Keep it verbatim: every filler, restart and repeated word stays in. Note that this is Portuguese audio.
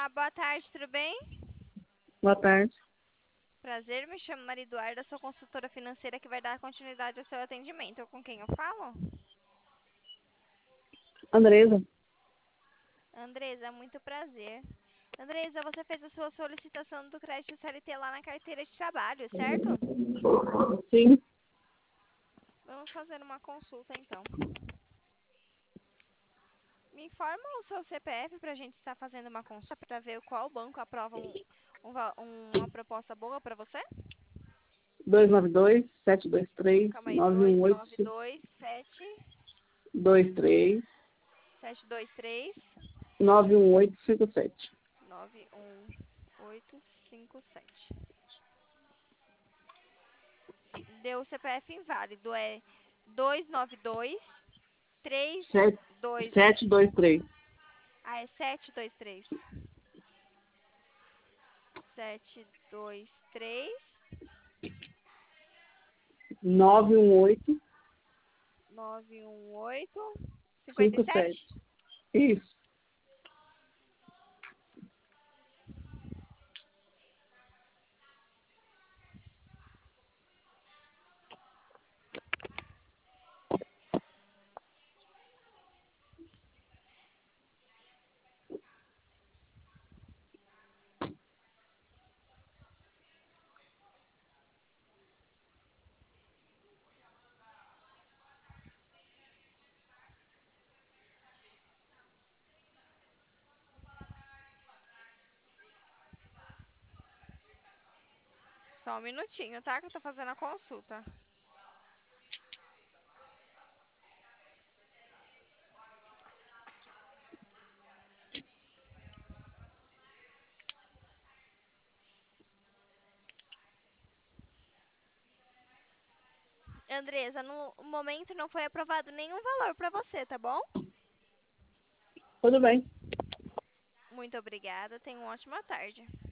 boa tarde, tudo bem? Boa tarde. Prazer, me chamo Maria Eduarda, sou consultora financeira que vai dar continuidade ao seu atendimento. Com quem eu falo? Andresa? Andresa, muito prazer. Andresa, você fez a sua solicitação do crédito C L T lá na carteira de trabalho, certo? Sim. Vamos fazer uma consulta então. Me informa o seu C P F para a gente estar fazendo uma consulta para ver qual banco aprova um, um va- uma proposta boa para você? dois nove dois, sete dois três, Calma aí, nove dois um oito nove dois sete dois três, sete dois três nove um oito cinco sete. nove um oito cinco sete. Deu o C P F inválido, é dois nove dois três dois. sete dois três, Ah, é sete dois três. sete dois três nove um oito nove um oito cinquenta e cinco sete. sete. Isso. Só um minutinho, tá? Que eu tô fazendo a consulta. Andresa, no momento não foi aprovado nenhum valor pra você, tá bom? Tudo bem. Muito obrigada, tenha uma ótima tarde.